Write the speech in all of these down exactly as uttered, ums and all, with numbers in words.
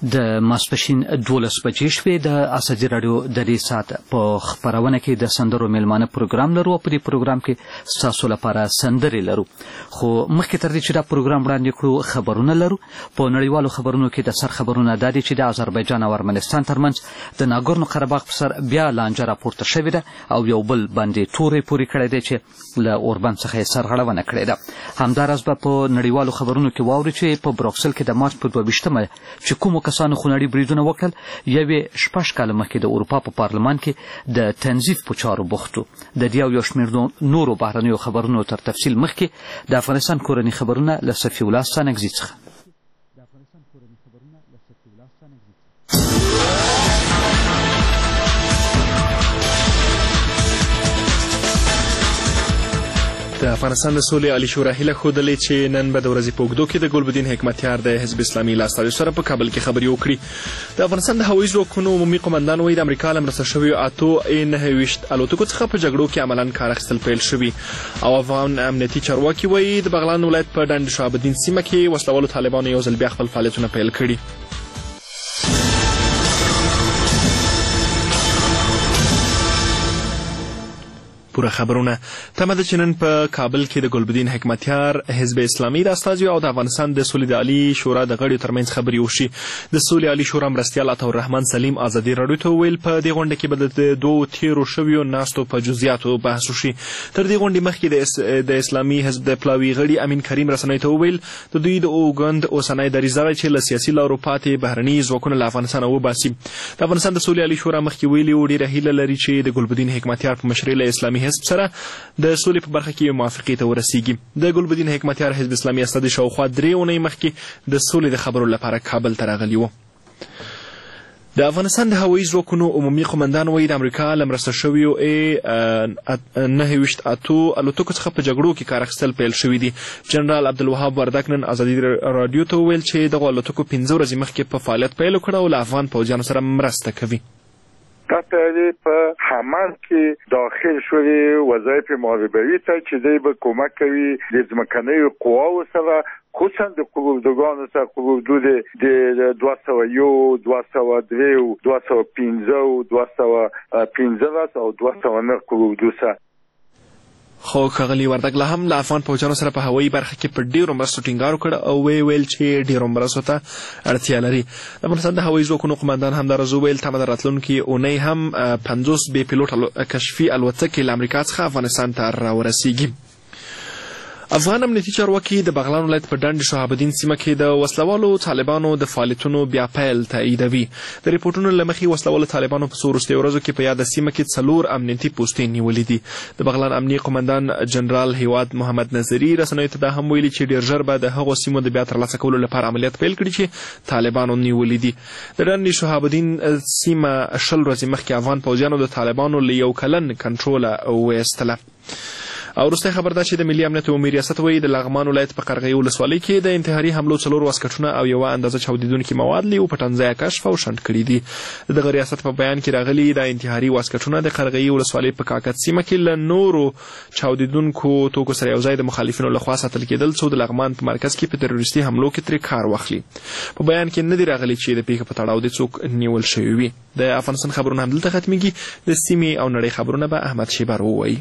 د ماسپښین دولس بجې شوې. د اسدي راډیو د دې ساعت په خپرونه کې د سندرو میلمانه پروګرام لرو او په دې پروګرام کې ستاسو لپاره سندرې لرو. خو مخکې تر دې چې دا پروګرام وړاندې کړو خبرونه لرو. په نړیوالو خبرونو کې د سر خبرونه دا دي چې د آذربایجان او ارمنستان ترمنځ د ناګورنو قرهباغ په سر بیا لانجه راپورته شوې ده او یو بل باندې تورې پورې کړی دی چې له اوربند څخه یې سرغړونه کړې ده. همداراز به په نړیوالو خبرونو کې واوري چې په بروکسل کې د مارچ په دوه ویشتمه چې کومو کسانو خونړي بریدونه وکړل یوې شپږ کاله مخکې د اروپا په پارلمان کې د تنظیف په چارو بوخت و. د دې او یو شمېر نورو بهرنیو خبرونو تر تفصیل مخکې د افغانستان کورني خبرونه له صفي الله ستانکزي څخه. د افغانستان د سولې عالي شورا هیله ښودلې چې نن به د ورځې په اوږدو کې د ګلبدین حکمتیار د حزب اسلامي له استازو سره په کابل کې خبرې وکړي. د افغانستان د هوایي ځواکونو عمومي قمندان وایي د امریکا له مرسته شویو اتو ای نهه ویشت الوتکو څخه په جګړو کې عملاً کار اخیستل پیل شوي. او افغان امنیتي چارواکي وایي د بغلان ولایت په ډنډ شهابالدین سیمه کې وسلوالو طالبانو یو ځل بیا خپل فعالیتونه پیل کړي. پوره خبرونه تمه ده چې نن په کابل کې د ګلبدین حکمتیار حزب اسلامي د استازیو او د افغانستان د سولې د عالي شورا د غړیو ترمنځ خبرې وشي. د سولې عالي شورا مرستیال عطاالرحمن سلیم ازادي راډیو ته وویل په دې غونډه کې به د دوو تیرو شویو ناستو په جزئیاتو بحث وشي. تر دې غونډې مخکې د اسلامي حزب د پلاوي غړي امین کریم رسنیو ته وویل د دوی د اوګند اوسنی دریځ دی چې له سیاسي لارو پاتې بهرني ځواکونه له افغانستانه وباسي. د افغانستان د سولې عالي شورا مخکې ویلي و ډېره هیله لري چې د ګلبدین حکمتیار په مشرۍ له اسلامي حزب سره د سولې په برخه کې موافقې ته ورسیږي. د ګلبدین حکمتیار حزب اسلامي استازي شاوخوا درې اونۍ مخکې د سولې د خبرو لپاره کابل ته راغلي وو. د افغانستان د هوایي ځواکونو عمومي قمندان وایي د امریکا له مرسته شویو ای نهه ویشت اتو الوتکو څخه په جګړو کې کار اخیستل پیل شوي دي. جنرال عبدالوهاب وردک نن ازادي راډیو ته وویل چې دغو الوتکو پنځه ورځې مخکې په فعالیت پیل وکړه او له افغان پوځیانو سره مرسته کوي. قطعی په حمل کې داخل شوی وظایف محاربوي ته چې دی به کمک کوي د ځمکنیو قواو سره خصوصا د قراردادګانو سره قرارداد د دوه سوه یو دوه سوه درې دوه سوه پنځه دوه سوه پنځلس او دوه سوه نهه قرارداد سره. خو ښاغلي وردګ لا هم له افغان پوځیانو سره په هوایي برخه کې په ډېرو مرستو ټینګار وکړ او ویې ویل چې ډېرو مرستو ته اړتیا لري. د افغانستان د هوایي ځواکونو قمندان همداراز وویل تمه ده راتلونکي اونۍ هم پنځوس بې پیلوټ کشفي الوتکې له امریکا څخه افغانستان ته راورسیږي. افغان امنیتي چارواکي د بغلان ولایت په ډنډ شهابالدین سیمه کې د وسلوالو طالبانو د فعالیتونو بیا پیل تاییدوي. د ریپورټونو له مخې وسلوالو طالبانو په څو وروستیو ورځو کې په یاده سیمه کې څلور امنیتي پوستې نیولې دي. د بغلان امنیي قمندان جنرال هیواد محمد نظري رسنیو ته دا هم ویلي چې ډېر ژر به د هغو سیمو د بیا ترلاسه کولو لپاره عملیات پیل کړي چې طالبانو نیولې دي. د ډنډ شهابالدین سیمه شل ورځې مخکې افغان پوځیانو د طالبانو له یو کلن کنټروله وایستله. او وروستی خبر دا چې د ملي امنیت عمومي ریاست وایي د لغمان ولایت په قرغیو ولسوالۍ کې د انتحاري حملو څلور واسکټونه او یوه اندازه چاودېدونکي مواد له یو پټنځایه کشف او شنډ کړي دي. د دغه ریاست په بیان کې راغلي د انتحاري واسکټونه د قرغیو ولسوالۍ په کاکد سیمه کې له نورو چاودېدونکو توکو سره یوځای د مخالفینو لخوا ساتل کېدل څو د لغمان په مرکز کې په تروریستي حملو کې ترې کار واخلي. په بیان کې نه دي راغلي چې د پیښې په تړاو د څوک نیول شوي وي. د افغانستان خبرونه همدلته ختمېږي. د سیمې او نړۍ خبرونه به احمد شیبر ووایي.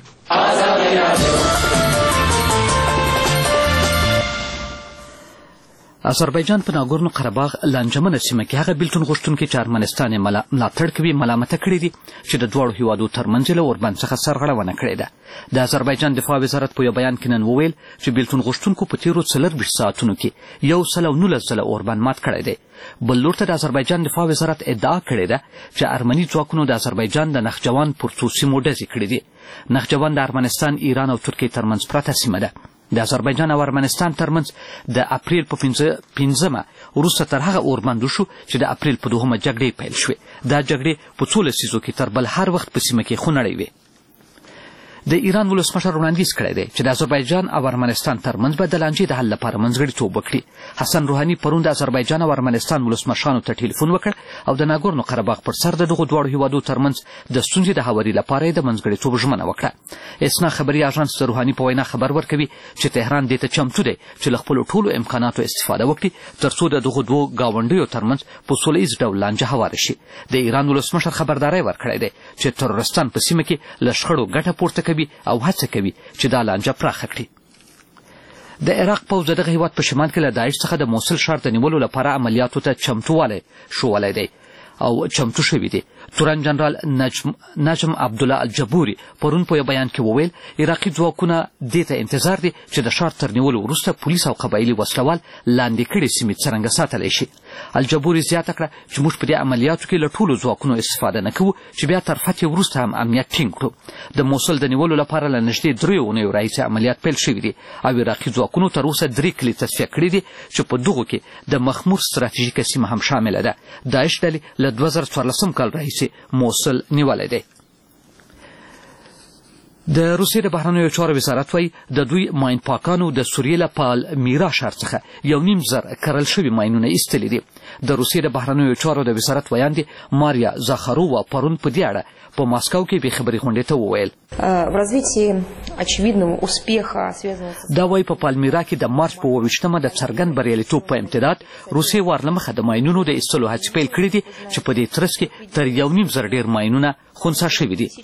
آذربایجان په ناګورنو قرهباغ لانجمنه سیمه کې هغه بیلتون غوښتونکي چې ارمنستان یې ملاتړ کوي ملامته کړي دي چې د دواړو هیوادو ترمنځ له اوربند څخه سرغړونه کړې ده. د آذربایجان دفاع وزارت په یو بیان کې نن وویل چې بیلتون غوښتونکو په تیرو څلرویشت ساعتونو کې یو سل او نولس ځله اوربند مات کړی دی. بل لور ته د آذربایجان دفاع وزارت ادعا کړې ده چې ارمني ځواکونو د آذربایجان د نخجوان پر څو سیمو ډزې کړې دي. نخجوان د ارمنستان، ایران او ترکیې ترمنځ پرته سیمه ده. د آذربایجان او ارمنستان ترمنځ د اپریل په پنځمه وروسته تر هغه اوربند وشو چې د اپریل په دوهمه جګړې پیل شوې. دا جګړې په څو لسیزو کې تر بل هر وخت په سیمه کې خونړۍ وې. د ایران ولسمشر وړاندیز کړی دی چې د آذربایجان او ارمنستان ترمنځ به د لانجې د حل لپاره منځګړیتوب وکړي. حسن روحاني پرون د آذربایجان او ارمنستان ولسمشرانو ته ټلیفون وکړ او د ناګورنو قرهباغ پر سر د دغو دواړو هیوادو ترمنځ د ستونزې د هواري لپاره د منځګړیتوب ژمنه وکړه. اسنا خبري اژانس د روحاني په وینا خبر ورکوي چې تهران دې ته چمتو دی چې له خپلو ټولو امکاناتو استفاده وکړي تر څو د دغو دوو ګاونډیو ترمنځ په سوله ییز ډول لانجه هواره شي. د ایران ولسمشر خبرداری ورکړی دی چې ترورستان په سیمه کې له شخړو ګټه پورته کوي او هڅه کوي چې دا لانجه پراخه کړي. د عراق پوځ د دغه هیواد په شمال کې له داعش څخه د موصل ښار د نیولو لپاره عملیاتو ته چمتووالی ښوولی دی او چمتو شوي دي. تورن جنرال نجم, نجم عبدالله الجبوري پرون په یو بیان کې وویل عراقي ځواکونه دې ته انتظار دي چې د ښار تر نیولو وروسته پولیس او قبایلي وسلوال لاندې کړي سیمې څرنګه ساتلی شي. الجبوري زیاته کړه چې موږ په دې عملیاتو کې له ټولو ځواکونو استفاده نه کوو چې بیا تر فتحې وروسته هم امنیت ټینګ کړو. د موصل د نیولو لپاره له نږدې دریو اونیو راهیسې عملیات پیل شوي دي او عراقي ځواکونو تر اوسه درې کلي تصفیه کړي دي چې په دغو کې د مخمور ستراتیژیکه سیمه هم شامله ده. داعش ډلې له دوه زره څوارلسم کال راهیسې موصل نیولی دی. د روسیې د بهرنیو چارو وزارت وایي د دوی ماین پاکانو د سوریې له پالمیرا ښار څخه یو نیم زر کرل شوي ماینونه ایستلي دي. د روسیې د بهرنیو چارو د وزارت ویاندې ماریا زاخارووا پرون په دې اړه په ماسکو کې بې خبري غونډې ته وویل دا وایي په پالمیرا کې د مارچ په اووه ویشتمه د څرګند بریالیتوب په امتداد روسیې وار له مخه د ماینونو د ایستلو هڅې پیل کړي دي چې په دې ترڅ کې تر یو نیم زر ډېر ماینونه خنثی شوي دي.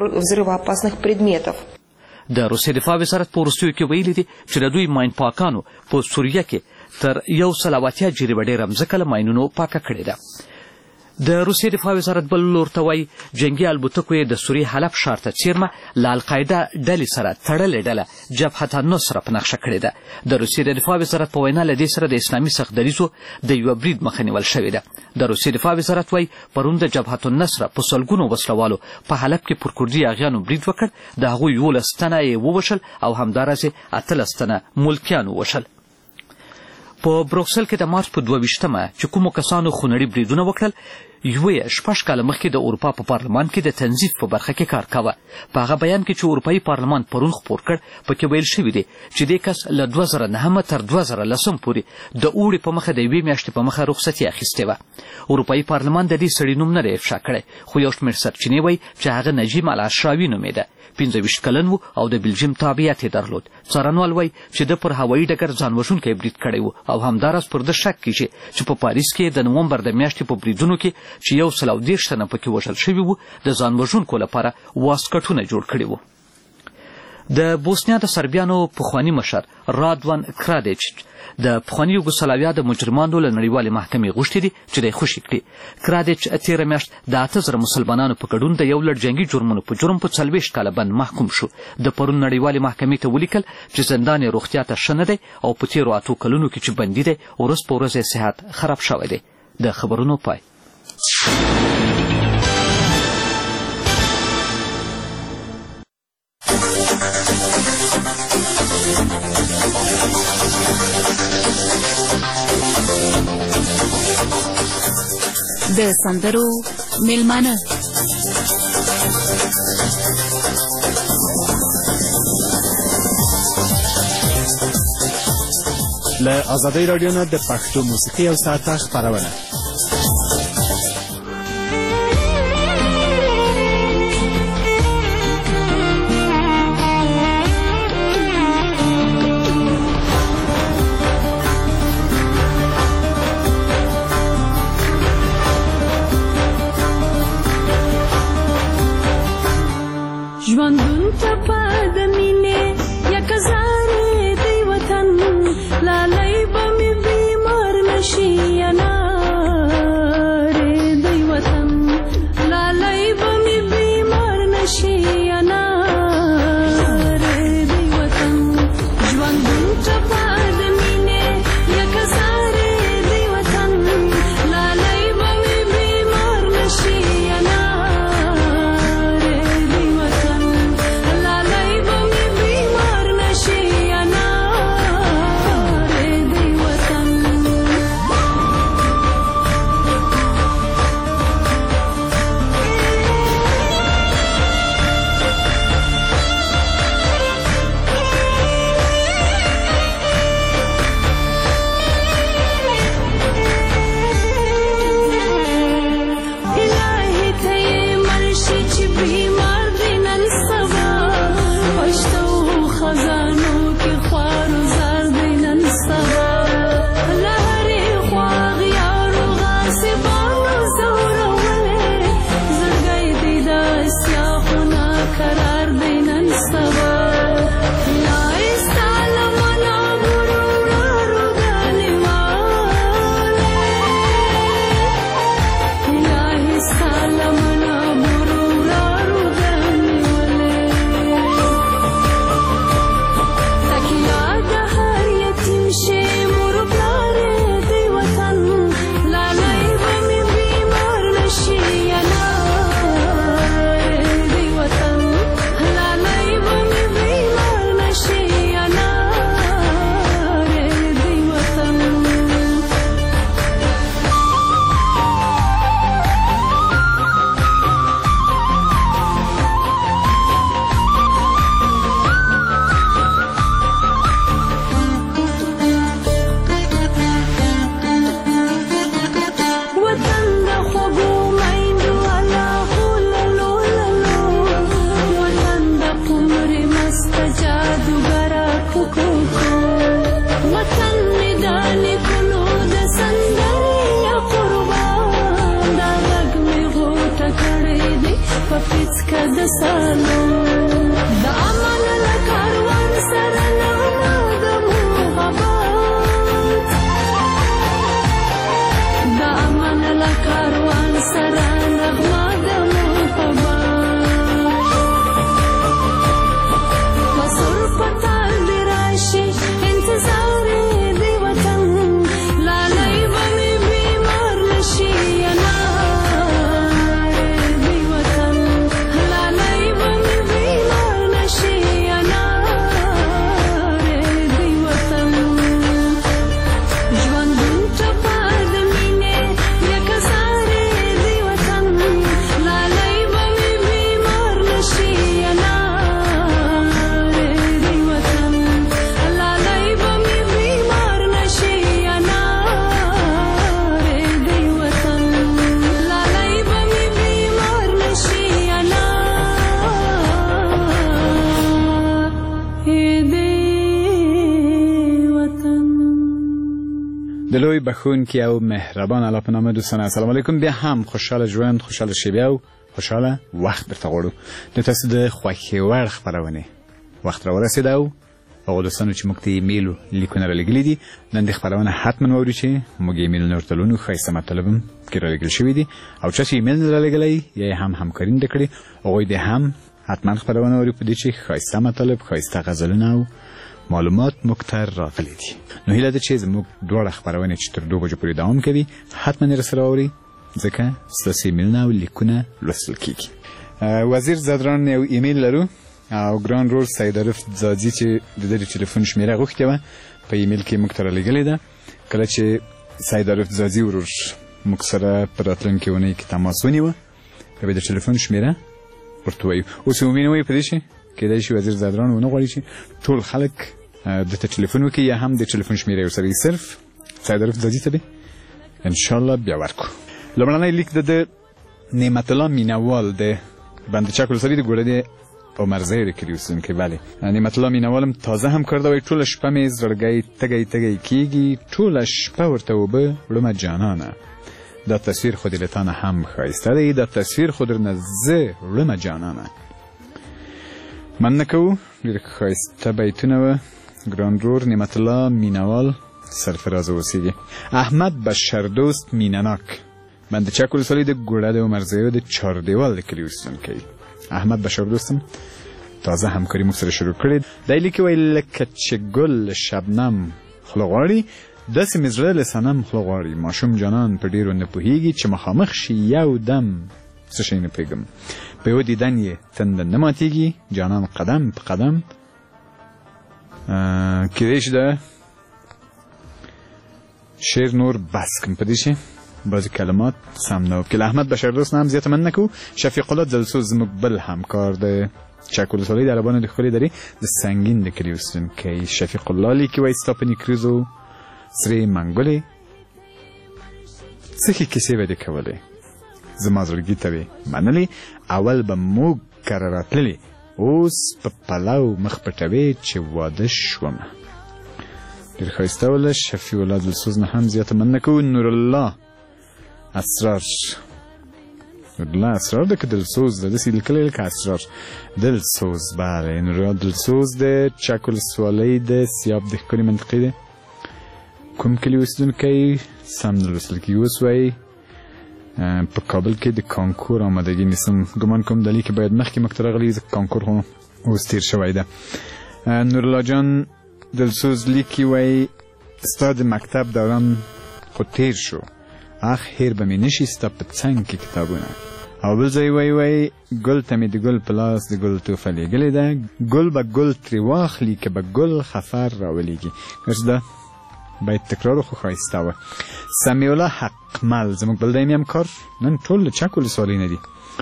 د روسیې دفاع وزارت په وروستیو کې ویلي دي چې د دوی ماین پاکانو په سوریه کې تر یو سل او اتیا جریبه ډېره مځکه له ماینونو پاکه کړې ده. د روسیې دفاع وزارت بل لور ته وایي جنګي الوتکو یې د سوریې حلب ښار ته څیرمه له القاعده ډلې سره تړلې ډله جبهة النصره په نقشه کړې ده. د روسیې د دفاع وزارت په وینا له دې سره د اسلامي سخت دریځو د یوه برید مخه نیول شوې ده. د روسیې دفاع وزارت وایي پرون د جبهة النصره په سلګونو وسلوالو په حلب کې پر کردي اغیانو برید وکړ. د هغوی یولس تنه یې ووژل او همداراز اتلس تنه ملکیان ووژل. په بروکسل کې د مارچ په دوه ویشتمه چې کومو کسانو خونړي بریدونه وکړل یوه یې شپږ کاله مخکې د اروپا په پارلمان کې د تنظیف په برخه کې کار کاوه. په هغه بیان کې چې اروپایي پارلمان پرون خپور کړ پکې ویل شوي دي چې دې کس له دوه زره نهمه تر دوه زره لسم پورې د اوړي په مخه د یوې میاشتې په مخه رخصتي اخیستې وه. اروپایي پارلمان د دې سړي نوم نه دی افشا کړی خو یو شمېر سرچینې وایي چې هغه نجیم الاشراوي نومېده. پنځه ویشت کلن و او د بلجیم تابعیت یې درلود. څارنوال وایي چې ده پر هوایي ډګر ځانوژونکی برید کړی و او همداراز پر ده شک کیږي چې په پاریس کې د نومبر د میاشتې په بریدونو کې چې یو سل او دېرش تنه پکې وژل شوي وو د ځانوژونکو لپاره واسکټونه جوړ کړي وو. د بوسنیا د سربیانو پخواني مشر رادوان کرادیچ د پخواني یوګوسلاویا د مجرمانو له نړیوالې محکمې غوښتي دي چې دی خوشي کړي. کرادیچ تېره میاشت د اته زره مسلمانانو په ګډون د یو لړ جنګي جرمونو په جرم په څلوېښت کاله بند محکوم شو. د پرون نړیوالې محکمې ته ولیکل چې زندان یې روغتیا ته ښه نه دی او په تېرو اتو کلونو کې چې بندي دی ورځ په ورځ یې صحت خراب شوی دی. د خبرونو پای. د سندرو میلمانه له ازادۍ راډیو نه د پښتو موسیقي او ساعته خپرونه. ژوندون ته په د مینې یا کزارې دی وطن لالی به مې بیمار نشي یا نه دا کاروان سره نغمه د محبت مسور پتال دی راشي انتظار دی وطن لالای بمی بیمار نشي انار دی وطن لالای بمی بیمار نشي انار دی وطن ژوندون ټپه د مینې یک زارې دی وطن لالای بمی بیمار نشي انار دی وطن لالای بمی بیمار نشي انار دی وطن لالای بمی بیمار نشي انار دی وطن. د لوی بخونکي او مهربان الله په نامه دوستان السلام علیکم. بیا هم خوشحاله ژوند خوشحاله شیبه او خوشحاله وخت درته غواړو. د تاسو د خوښې وړ خپرونې وخت راورسېده او هغو دوستانو چې موږ ته ایمیل لیکونه رالیږلي دي نن د خپرونه حتما واورو چې موږ ایمیلونه ورته لولو. ښایسته مطالب هم کې رالیږل شوي دي او چا چې ایمیل نه رالیږلی یا یې هم همکاري نه ده کړې هغوی دې هم حتما خپرونه واوري په دې چې ښایسته مطالب ښایسته غزلونه او معلومات موږ ته راغلي دي. نو هیله ده چې زموږ دواړه خپرونې چې تر دوه بجو پورې دوام کوي حتما یې راسره واورئ ځکه ستاسو ایمیلونه او لیکونه لوستل کېږي. وزیر زادران یو ایمیل لرو او ګران رور سید عارف ځاځي چې د ده د ټلیفون شمېره غوښتې وه په ایمیل کې موږ ته رالیږلې ده. کله چې سید عارف ځاځي ورور موږ سره په راتلونکې اونۍ کې تماس ونیوه بیا به د ټلیفون شمېره ورته وایو. اوس عمومي نه وایي په دې شي کېدای شي وزیر زادران ونه غواړي چې ټول خلک د ته ټلیفون وکړي یا هم د ټلیفون شمېره یې ورسره صرف سید عارف ځاځي ته به انشاءالله بیا ورکړو. لومړنی لیک د ده نعمت الله مینوال د بند چک ولسوالي د ګوړه عمرزی د کلي اوسېدونکی. بلې نعمت الله مینوال هم تازه هم کار ده وایي ټوله شپه مې زړګی تږی تږی کېږي ټوله شپه ورته اوبه وړمه جانانه دا تصویر خو دې له تا نه هم ښایسته دی دا تصویر خو درنه زه وړمه جانانه. مننه کوو ډېر ښایسته بیتونه وه. ګران رور نعمت الله مینوال سرفرازه اوسېږي. احمد بشردوست مینناک بند چک ولسوالي د ګوړه د عمرزیو د چاردیوال د کلي اوسېدونکی. احمد بشردوست هم تازه همکاري موږ سره شروع کړې. دی لیکي وایي لکه چې ګل شبنم خوله غواړي داسې مې زړه له صنم خوله غواړي ماشوم جانان په ډېرو نه پوهېږي چې مخامخ شي یو دم څه شی نه پوهېږم په یو دیدن یې تنده نه ماتېږي جانان قدم په قدم. کېدای شي د شعر نور بس کړم په دې شي بعضې کلمات سم نه وکړي. له احمد بشردوست نه هم زیاته مننه کوو. شفیق الله دلسوز زموږ بل همکار د چک ولسوالۍ د عربانو د ښکلې درې د سنګین د کلي اوسېدونکی. شفیق الله لیکي وایي ستا په نیکریزو سرې منګلې څه ښې کیسې به دې کولې زما زړګي ته وې منلې اول به موږ کره راتللې اوس په پلو مخ پټوې چې واده شومه. ډېر ښایسته وله. شفیع الله دلسوز نه هم زیاته مننه کوو. نورالله اسرار نورالله اسرار ده که دلسوز ده داسې لیکلی لکه اسرار دلسوز. بله نورالله دلسوز د چک ولسوالۍ د سیاب د ښکلې منطقې ده کوم کلي اوسېدونکی سم نه لوستل کېږي. اوس وایي په کابل کې د کانکور آمادګي نیسم ګمان کوم د لیکې باید مخکې موږ ته راغلی ځکه کانکور خو اوس تېر شوی ده. نورالله جان دلسوز لیکي وایي ستا د مکتب دوران خو تېر شو اخ هیر به مې نشي ستا په څنګ کې کتابونه. او بل ځای وایي وایي ګل ته مې د ګل په لاس د ګل توفه لیږلې ده ګل به ګل ترې واخلي که به ګل خفر راولېږي. اوس ده باید تکرار خو ښایسته وه. سمیع الله حقمل زموږ بل دایمي همکار نن ټول له چک ولسوالۍ نه دي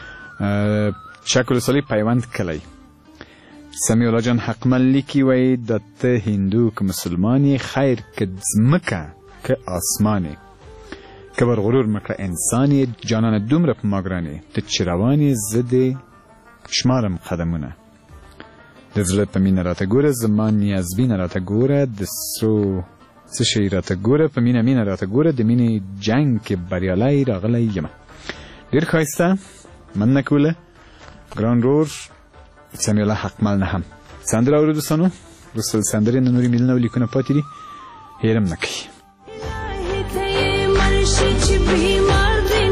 چک ولسوالۍ پیوند کلی. سمیع الله جان حقمل لیکي وایي د ته هندو که مسلمان یې خیر که ځمکه که آسمان یې کبر غرور مکړه انسان یې جانانه دومره په ما ګران یې ته چې روان یې زه دې شمارم قدمونه د زړه په مینه راته ګوره زما نیازبینه راته ګوره د سرو څه شی راته ګوره په مینه مینه راته ګوره د مینې جنګ کې بریالی راغلی یمه. ډېر ښایسته مننه کوله ګران رور سمیع الله حقمل نه هم. سندره اورو دوستانو وروسته د سندرې نه نورې میلونه او لیکونه پاتې دي هېر هم نه کوي. چې بیمار دی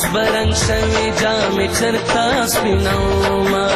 برنګ شوي جامې چرته سپینومه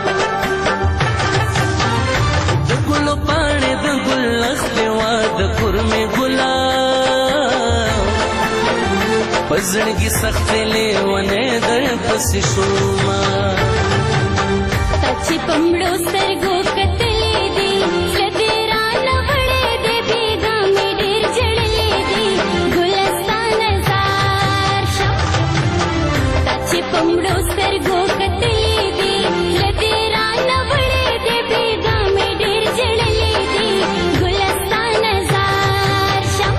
د ګلو پاڼې د ګل لښتې واده کور مې ګلاب په زړګي سختې لیونۍ در پسې شومه تا چې په مړو سترګو کتلې دي زړه دې رانه وړی دی بېګا مې ډېر ژړلې دي ګلستانه زار شه تا چې په مړو سترګو کتلې دي زړه دې رانه وړی دی بېګا مې ډېر ژړلې دي ګلستانه زار شه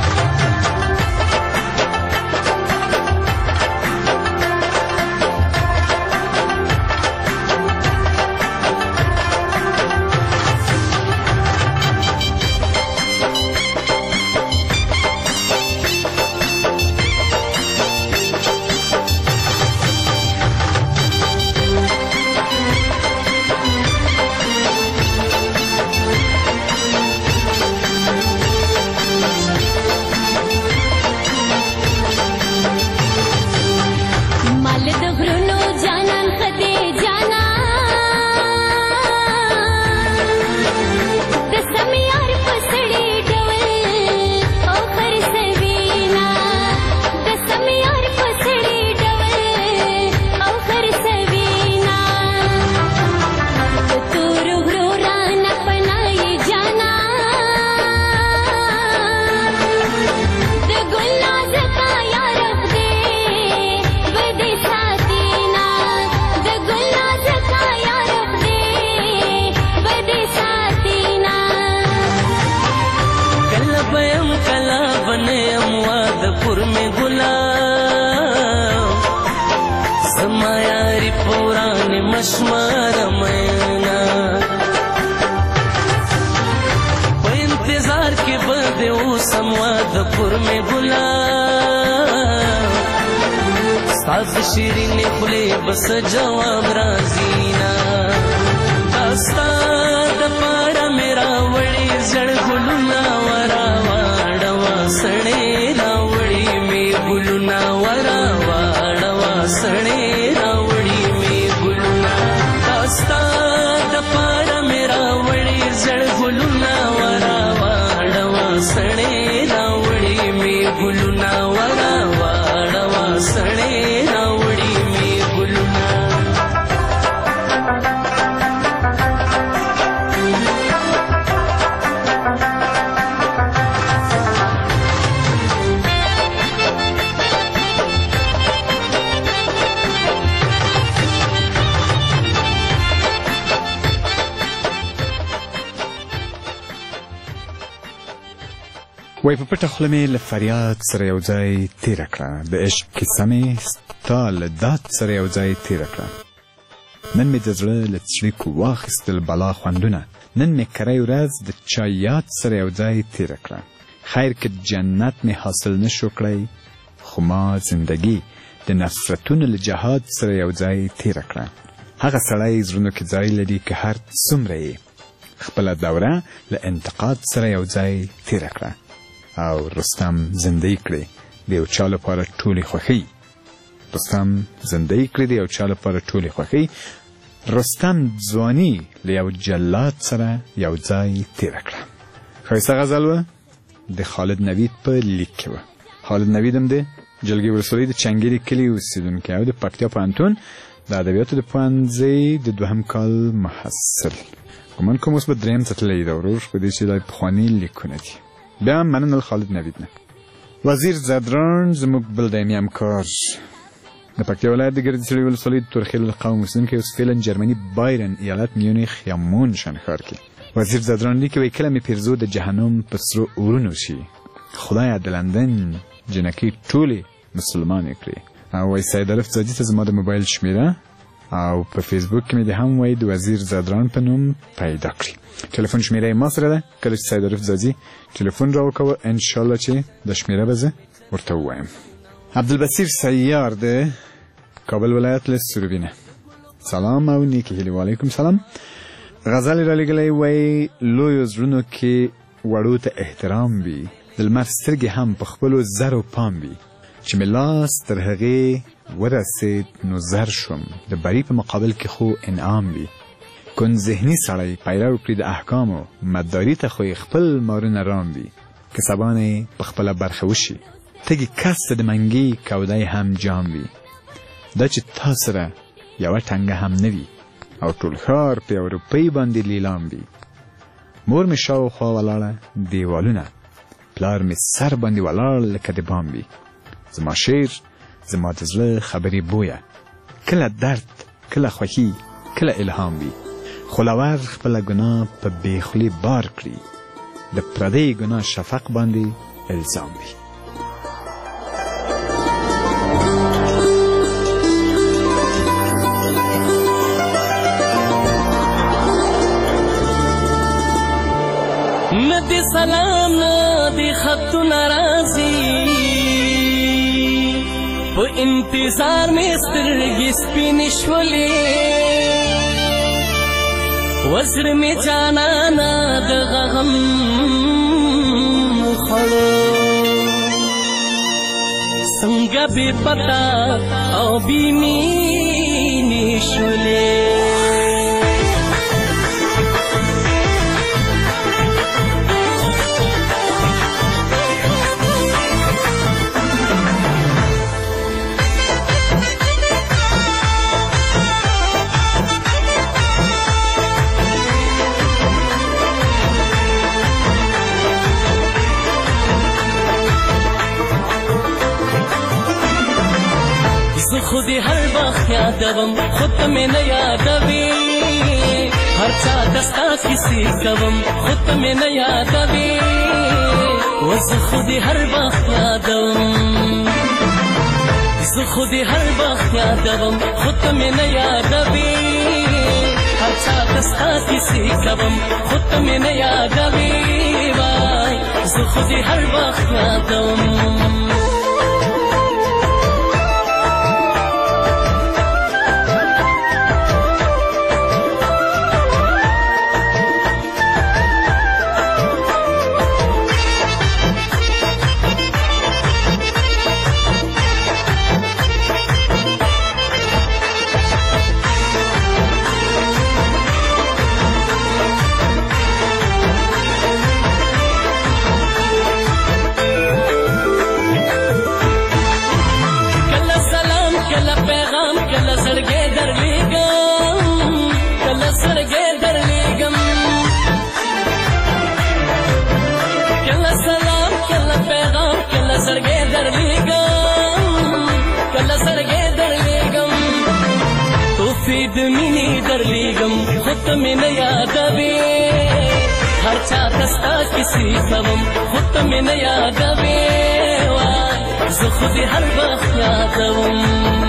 مال د غرونو جانان خدي جانان د سمیار په سړي ډول او خرڅوینا د سمیار په سړي ډول او خرڅوینا د تور غرو رانه پناه جانان د ګل نازکه یارب دې ودې ساتینا د ګل نازکه یارب دې ودې ساتینا کله به یم کله به نه یم واده کور مې ګلاب زما یاري په ورانې مشماره مینا په انتظار کې به دې اوسم واده کور مې ګلاب ستا د شیرینې خولې به څه جواب راځي نه دا ستا دپاره مې راوړي زړ ګلونه وراواړوه سړې راوړي مې ګلونه وراواړوه سړې راوړي مې ګلونه دا ستا دپاره مې راوړي زړ ګلونه وراواړوه سړې راوړي مې ګلونه وراواړوه سړې راوړي مې ګلونه وای په پټه خوله مې له فریاد سره یو ځای تېره کړه د عشق کیسه مې ستا له داد سره یو ځای تېره کړه نن مې د زړه له څړیکو واخیستل بلا خوندونه نن مې کری ورځ د چا یاد سره یو ځای تېره کړه خیر که جنت مې حاصل نه شو کړی خو ما زندګي د نفرتونو له جهاد سره یو ځای تېره کړه هغه سړی زړونو کې ځای لري که هر څومره یې خپله دوره له انتقاد سره یو ځای تېره کړه او رستم زندهی کړی د یو چا لپاره ټولې خوښۍ رستم زندهی کړی د یو چا لپاره ټولې خوښۍ رستم ځواني له یو جلاد سره یو ځای تېره کړه ښایسته غزل وه د خالد نوید په لیک کې وه خالد نوید هم د جلګې ولسوالۍ د چنګیري کلي اوسېدونکی او د پکتیا پوهنتون د ادبیاتو د پوهنځۍ د دوهم کال محصل ګمان کوم اوس به درېیم ته تللی ده ورور په دې چې دا پخواني لیکونه دي بیا هم مننه خالد نوید نه وزیر زدران زموږ بل دایمي همکار د پکتیا ولایت د ګردسړي ولسوالۍ د تورخیل قوم اوسېدونکی اوس فعلا جرمني بایرن ایالت میونخ یا مونشن ښار کې وزیر زدران لیکي وایي کله مې پیرزو د جهنم په سرو اورونو شي خدایه د لندن جنکۍ ټولې مسلمانې کړې او وایي سید الف زادي ته زما د موبایل شمېره او په فیسبوک کې مې د هم وایي د وزیر زدران په نوم پیدا کړي ټلیفون شمېره یې ما سره ده کله چې سید الف زادي ټلیفون راوکوه انشاءالله چې د شمېره به زه ورته ووایم عبدالبصیر سیار د کابل ولایت له سروبینه سلام او نیکې هیلې وعلیکم سلام غزل را لګلی وایي لویو زړونو کې وړو ته احترام وي د لمر سترګې هم په خپلو زرو پام وي چې مې لاس تر هغې ورسېد نو زر شوم، د بري په مقابل کې خو انعام وي. کون ذهني سړی پیرو کړي د احکامو، مداري ته خو خپل مارونه رام وي، که سبانې په خپله برخه وشي. تږي کس ته د منګي کودی هم جام وي. دا چې تا سره یوه ټنګه هم نه وي او ټول ښار په یو روپۍ باندې لیلام وي. مور مې شاوخوا ولاړه دیوالونه، پلار مې سر باندې ولاړ لکه د بام وي. زما شعر زما د زړه خبرې بویه، کله درد کله خوښي کله الهام وي. خلاور خپله ګناه په بېخولي بار کړي، د پردۍ ګناه شفق باندې الزام وي. ندی سلام ندی خطونه راځي، په انتظار مې سترګې سپینې شولې، وزر مې جانانه د غم خوړو، څنګه بې پته او بې مینې شولې. زه خود هر وخت یادوم، خود ته مې نه یادوي، هر چا ته ستا کیسې کوم، خود ته مې نه یادوي. و زه خود هر وخت یادوم، زه خود هر وخت یادوم، خود ته مې نه یادوي، هر چا ته ستا کیسې کوم، خود ته مې نه یادوي. وای زه خود هر وخت یادوم. خود ته مې نه یادوي، هر چا ته ستا کیسې کوم، خود ته مې نه یادوي. وای زه خود یې هر وخت یادوم.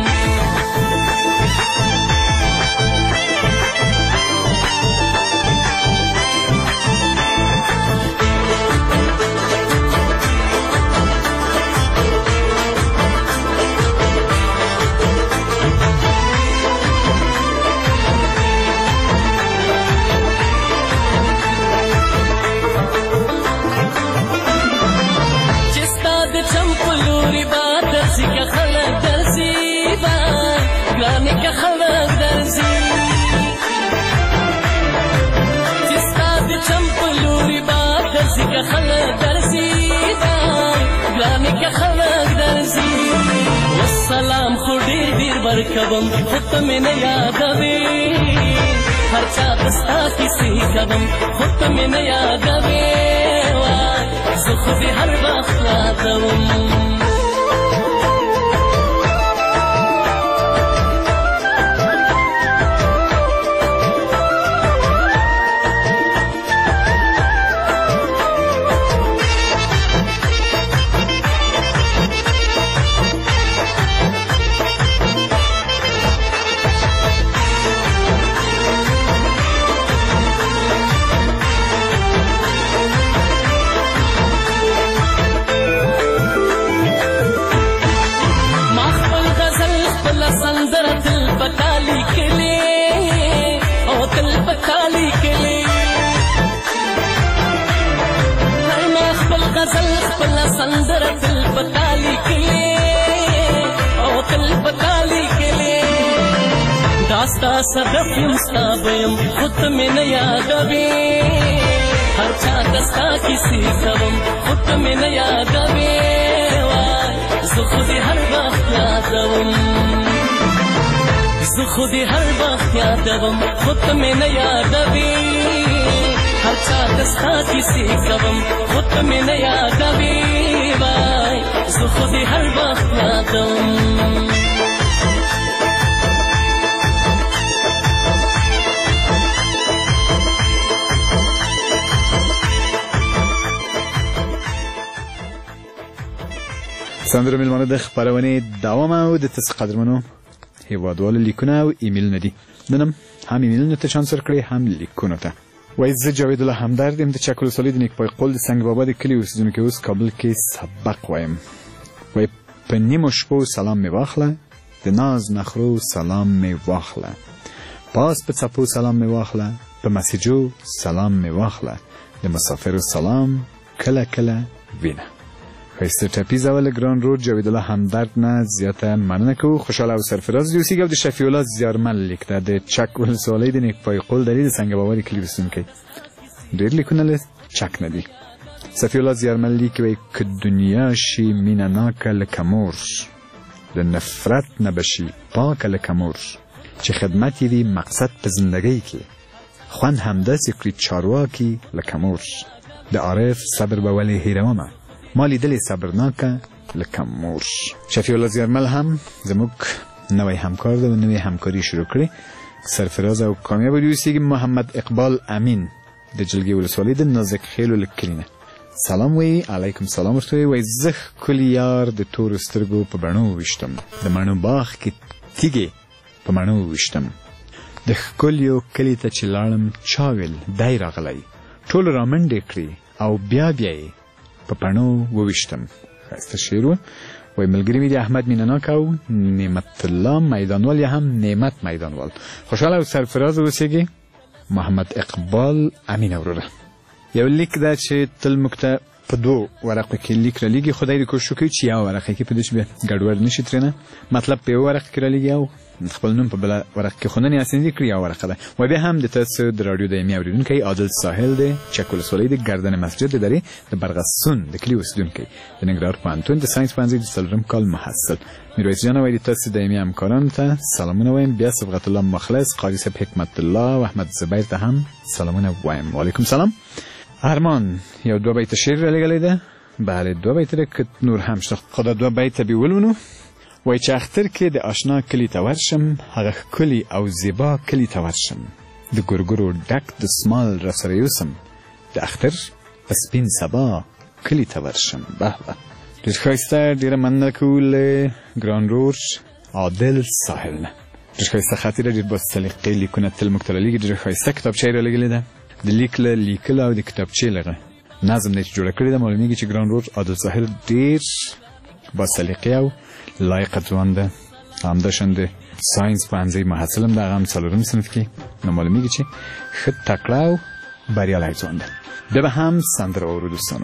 سلام خو ډېر ډېر ورکوم، خود ته مې نه یادوي، هر چا ته ستا کیسې کوم، خود ته مې نه یادوي. وای زه خود یې هر وخت یادوم. غزل خپل سندره تل پتالي کې ستا صدف یم ستا بیم خود ته مې نه یادوې هر چا ته ستا کیسې کوم خود ته مې نه یادوې وای زه خو دې هر وخت یادوم زه خو دې هر وخت یادوم خود ته مې نه یادوې هر چا ته ستا کیسې کوم خود ته مې نه یادوې وای زه خو دې هر وخت یادوم سندرو میلمانه د خپرونې دوام او د تاسو قدرمنو هیوادوالو لیکونه او ایمیلونه دي نن هم هم ایمیلونه ته چانس ورکړئ هم لیکونو ته وایي زه جاوید الله همدرد یم د چک ولسوالۍ د نیکپای قول د سنگ بابا د کلي اوسېدونکی اوس کابل کې سبق وایم وایي په نیمو شپو سلام مې واخله د ناز نخرو سلام مې واخله پاس په څپو سلام مې واخله په مسیجو سلام مې واخله د مسافرو سلام کله کله وینه خیسته ټپیز اول ګران رود جاوید الله همدرد نه زیاته مننه کوو خوشحاله او سرفراز دي اوسېږي او د شفیع الله زیارمل لیک ده د چک ولسوالۍ د نیکپای قول د د سنگ بابا د کلي اوسېدونکی ډېر لیکونه له چک نه دي شفیع الله زیارمل لیکي وایي که دنیا شي مینه ناکه لکه مور د نفرت نه بشي پاکه لکه مور چې خدمت یې وي مقصد په زندګۍ کې خوند همداسې کړي چارواکي لکه مور د عارف صبر به ولې هېرومه ما لیدلې صبرناکه لکه مور شفیع الله زیارمل هم زموږ نوی همکار ده و نوی همکاری شروع کړې سرفراز او کامیاب دي اوسېږي محمد اقبال امین د جلگې ولسوالۍ د نازک خیلو له کلي نه سلام وایي علیکم سلام ورته وایي زه ښکلي یار د تورو سترګو په بڼو وویشتم د مڼو باغ کې تیږې په مڼو وویشتم د ښکلیو کلي ته چې لاړم چا ویل دی راغلی ټولو رامنډې کړې او بیا بیا یې په پڼو وویشتم ښایسته شعر و وایي ملګري مې د احمد مینهناک او نعمت الله میدانوال یا هم نعمت میدانوال خوشحاله او سرفراز اوسېږي محمد اقبال امین وروره یو لیک ده چې تل موږ ته په دوو ورقو کې لیک رالیږي خدای دې کوشش وکړي چې یوه ورقه کې په دې چې بیا ګډوډ نه شي ترېنه مطلب په یوه ورقه کې رالیږي او خپل نوم په بله ورقه کې خو نن یې اساني کړي یوه ورقه ده و بیا هم د تاسو د راډیو دایمي اورېدونکی عادل ساحل دی چک ولسوالۍ د ګردن مسجد د درې د برغسون د کلي اوسېدونکی د ننګرهار پوهنتون د ساینس پوهنځي د څلورم کال محصل میرویس جان وایي د تاسو دایمي همکارانو ته سلامونه وایم بیا صبغت الله مخلص قاري صاحب حکمت الله و احمد زبیر ته هم سلامونه وایم وعلیکم سلام ارمان یو دوه بیت شعر رالیږلی ده بله دوه بیت ده که نور هم شته خو دا دوه بیته بې ولولو وایي چې اختر کې د اشنا کلي ته ورشم هغه ښکلي او زیبا کلي ته ورشم د ګورګورو ډک دستمال راسره یوسم د اختر په سپین سبا کلي ته ورشم به به ډېر ښایسته ډېره مننه کوو له ګران رور عادل ساحل نه ډېر ښایسته خط یې ده ډېر باسلیقې لیکونه تل موږ ته رالیږي ډېره ښایسته کتابچه یې رالیږلې ده د لیک له لیکلو او د کتابچې له نظم دی چې جوړه کړې ده معلومیږي چې ګران رور عادل ساحل ډېر باسلیقې او لایق ځوان ده همداشان د ساینس پوهنځۍ محصل هم د هغه هم څلورم صنف کې نو معلومیږي چې ښه تکړه او بریالی ځوان ده بیا به هم سندره واورو دوستانو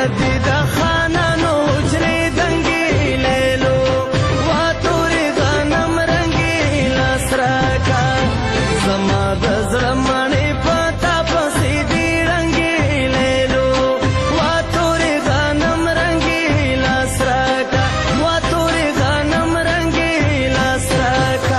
دې د خانانو حجرې دنګې لیلو وا تورې غنم رنګې لاس راکا زما د زړه مڼې په تا پسې دې رنګې لیلو وا تورې غنم رنګې لاس راکا وا تورې غنم رنګې لاس راکا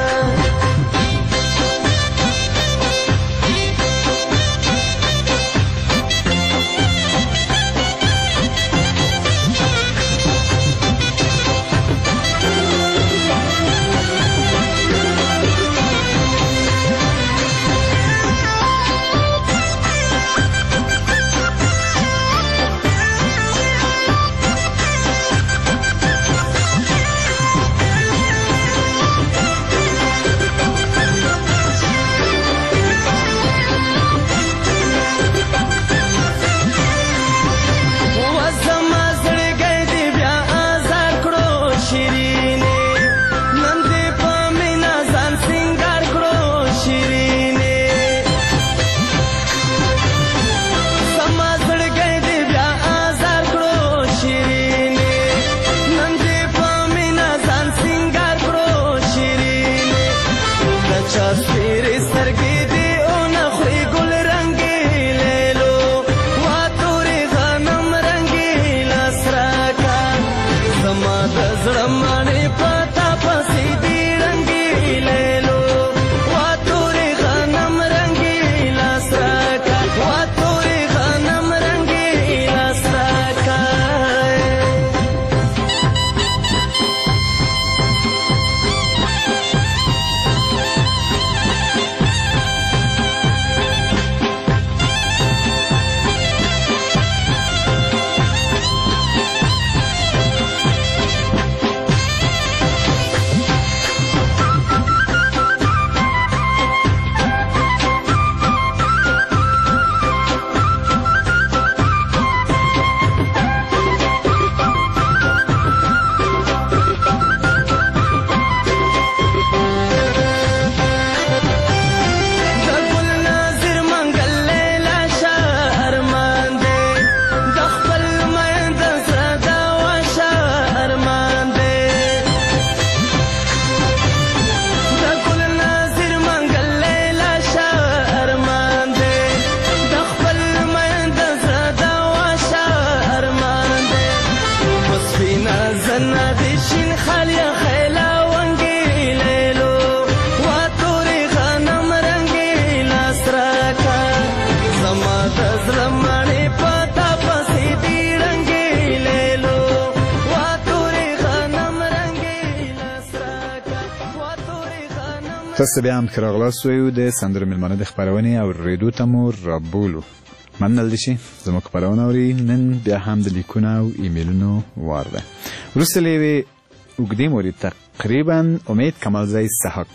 تاسو بیا هم ښه راغلاست وایو د سندرو میلمانه د خپرونې اورېدو ته مو رابولو. مننه دې شي زموږ خپرونه اوري. نن بیا هم د لیکونو او ایمیلونو وار ده. وروسته له یوې اوږدې مودې تقریبا امید کمالزی سحاک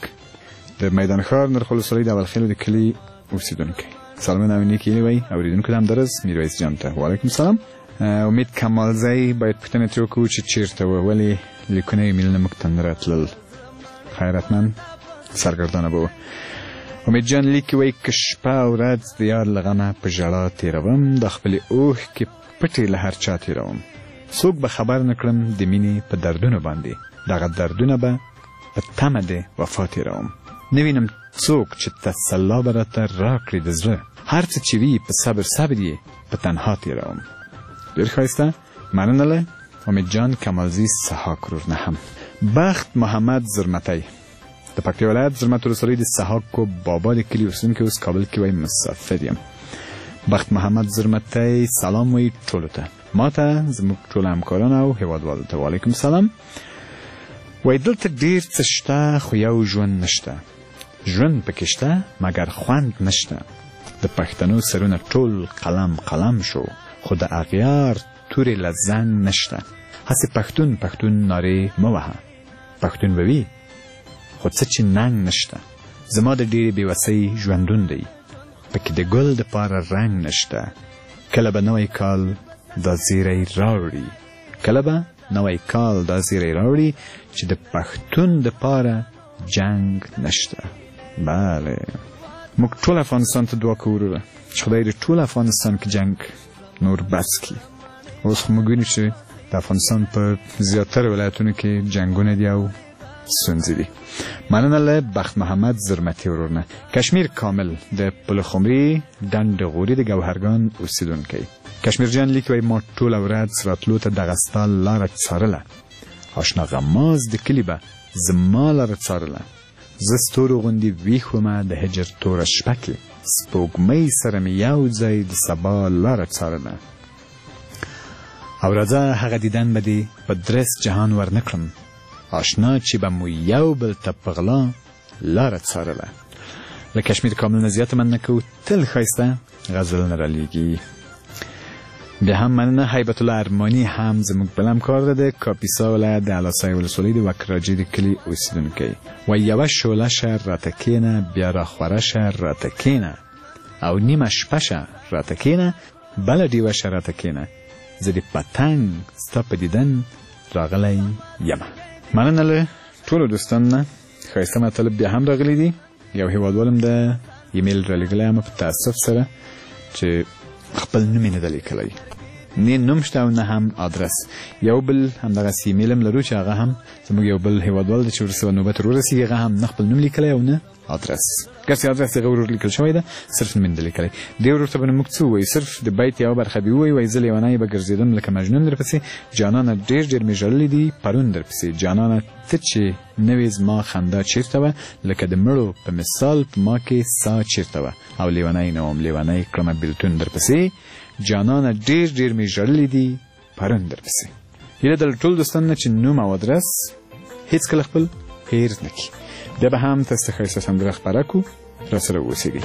د میدان ښار نرخ ولسوالۍ د اولخیلو د کلي اوسېدونکی سلامونه او نیکې وایي اورېدونکو ته همدرز میرویس جان ته وعلیکم سلام. امید کمالزی باید پوښتنه ترې وکړو چې چېرته وه، ولې لیکونه ایمیلونه موږ ته نه راتلل؟ خیرتمند سرګردانه به و. امید جان لیکي وایي که شپه او ورځ د یار له غمه په ژړا تېروم، د خپلې اوښکې پټې له هر چا تېروم، څوک به خبر نه کړم د مینې په دردونو باندې، دغه دردونه به په تمه د وفا تېروم، نه وینم څوک چې تسلا به راته راکړي د زړه، هر څه چې وي په صبر صبر یې په تنها تېروم. ډېر ښایسته، مننه له امید جان کمالزی سحاک ورور نه هم. بخت محمد زرمتی د پکتیا ولایت زرمت ولسوالۍ د سحاکو بابا د کلي اوسېدونکی، اوس کابل کې وایي مسافر یم. بخت محمد زرمتی سلام وایي ټولو ته، ما ته زموږ ټولو همکارانو او هېوادوالو ته وعلیکم سلام. وایي دلته ډېر څه شته خو یو ژوند نشته، ژوند پکې شته مګر خوند نشته، د پښتنو سرونه ټول قلم قلم شو خو د اغیار تورې له زنګ نشته، هسې پښتون پښتون نارې مه وهه، پښتون به وي خو څه چې ننګ نشته، زما د ډېرې بېوسۍ ژوندون دی، پکې د ګل دپاره رنګ نشته، کله به نوی کال دا زیری راوړي، کله به نوی کال دا زیری راوړي چې د پښتون دپاره جنگ نشته. بله موږ ټول افغانستان ته دعا کوو وروره چې خدای د ټول افغانستان کې جنگ نور بس کړي. اوس خو موږ وینو چې د افغانستان په زیاتره ولایتونو کې جنګونه دي او ستونزې دي. مننه له بخت محمد زرمتي ورور نه. کشمیر کامل د پلخمري ډنډ غوري د ګوهرګان اوسیدونکی. کشمیر جان لیکي وایي ما ټوله ورځ راتلو ته دغه ستا لاره څارله، اشنا غماز د کلي به زما لاره څارله، زه ستورو غوندې ویښ ومه د هجر توره شپه کې، سپوږمۍ سره مې یو ځای د سبا لاره څارله. او راځه هغه دیدن به دې په درس جهان ور نه کړم، آشنا چې به مو یو بل ته په غلا لاره څارله. له کشمیر کامل نه زیاته مننه کوو، تل ښایسته غزلونه رالیږي. بیا هم مننه حیبت الله ارماني هم زموږ بل همکار ده د کاپیسا ولایت د علاسای ولسوالۍ د وکراجي د کلي اوسیدونکی. و یوه شعله شه راته کښېنه، بیا راخوره شه راته کښېنه، او نیمه شپه شه راته کښېنه، بله ډیوه شه راته کښېنه، زه د پتنګ ستا په دیدن راغلی یمه. مننه له ټولو دوستانو نه. ښایسته مطالب بیا هم راغلی دي. یو هیوادوالم د ایمیل رالیږلی یم په تاسف سره چې خپل نوم یې نه ده لیکلی، نه نوم شته او نه هم آدرس. یو بل همدغسې ایمیل هم لرو چې هغه هم زموږ یو بل هیوادوال دی چې ورسره نوبت ورورسېږي، هغه هم نه خپل نوم لیکلی او نه آدرس. ګرچې آدرس هغه ورور لیکل شوی ده، صرف نوم یې نه ده لیکلی. دې ورور ته به نو موږ څه ووایو؟ صرف د بیت یوه برخه به ووایو، وایي زه لیونی به ګرځېدم لکه مجنون درپسې، جانانه ډېر ډېر مې ژړلي دي پرون درپسې، جانانه ته چې نه وې زما خندا چېرته وه، لکه د مړو په مثال په ما کې سا چېرته وه، او لیونی نه وم لیونی کړمه بېلتون درپسې، جانانه ډېر ډېر مې ژړلي دي پرون درپسې. هیله ده له ټولو دوستانو نه چې نوم او ادرس هېڅکله خپل هېر نه کړي. بیا به هم تاسو ته ښایسته سندره خپره کړو، راسره واوسېږئ.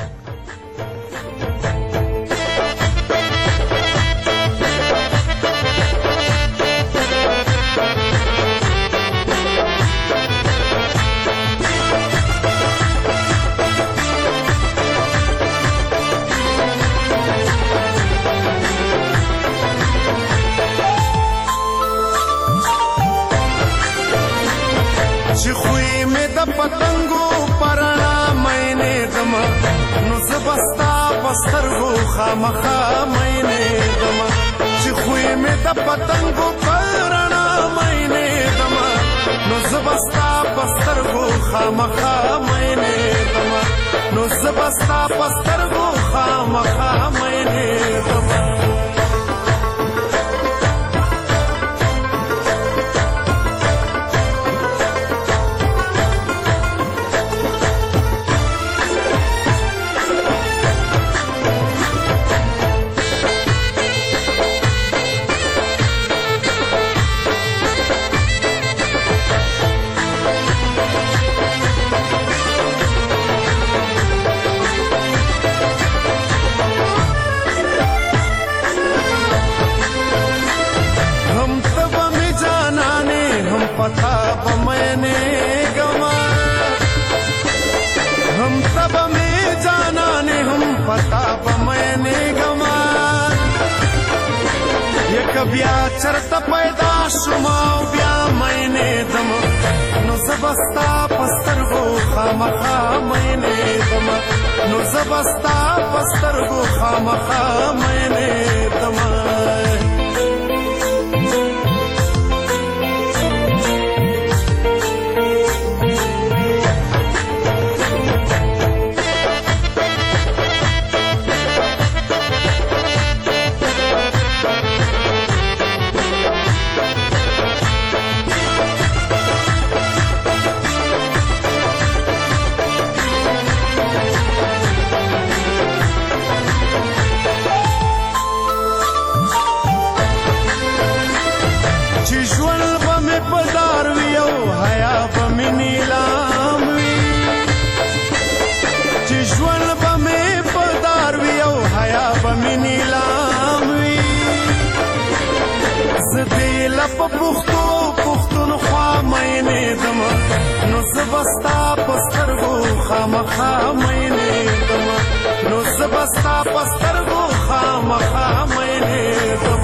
چې خوی مې د پتنګو پرانا مینې دما، نو زه به ستا په سترګو خامخا مینې دما، چې خوی مې د پتنګو پرانا مینې دما، نو زه به ستا په سترګو خامخا مینې دما، نو زه به ستا په سترګو خامخا مینې دما. पता बमने गवा हम सब में जाना ने हम पता बमने गवा ये कबिया चरत पैदा शुमाओ ब्या मैंने दम नो सबस्ता पस्तर गो खामखा मैंने दम नो सबस्ता पस्तर गो खामखा मैंने दम. پختو پختون خوا مینه دم نو زبستا پسترګو خامخا مینه دم نو زبستا پسترګو خامخا مینه دم.